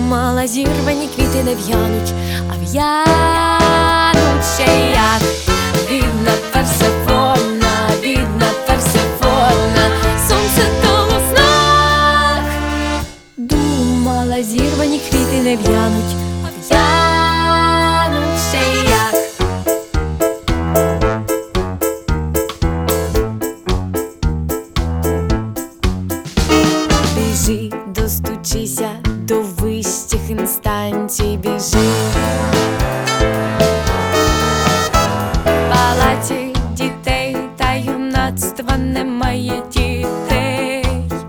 Думала, зірвані квіти не в'януть, а в'януть ще як. Бідна Персефона, бідна Персефона, сонце дало знак. Думала, зірвані квіти не в'януть, а в'януть ще як. Біжи, достучися до вищих інстанцій, біжи. В палаті дітей та юнацтва немає дітей.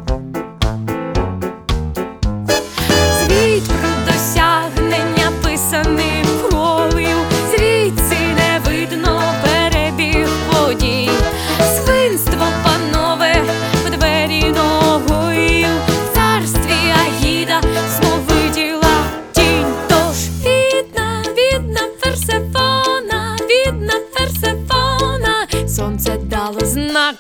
Звіт про досягнення писаний кров'ю, звідси не видно перебіг подій. Свинство, панове, в двері ногою, в царстві Аїда знов виділа тінь. Тож бідна, бідна Персефона, бідна Персефона, сонце дало знак.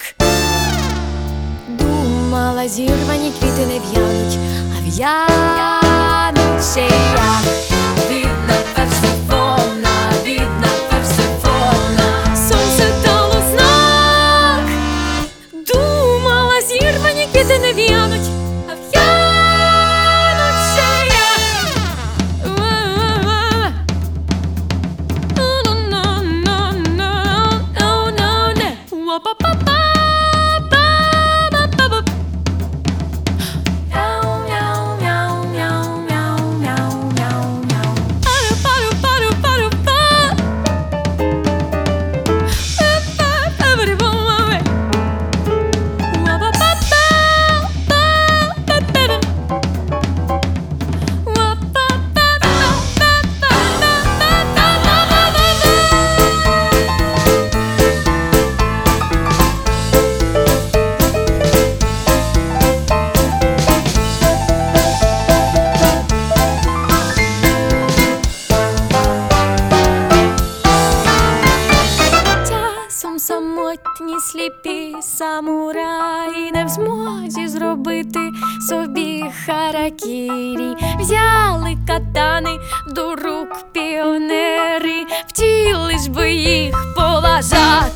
Думала, зірвані квіти не в'януть, а в'януть ще як. Бідна Персефона, бідна Персефона, сонце дало знак. Думала, зірвані квіти не в'януть, а в'януть ще як. Самотні сліпі самураї не в змозі зробити собі харакірі. Взяли катани до рук піонери, втіли ж би їх поважати.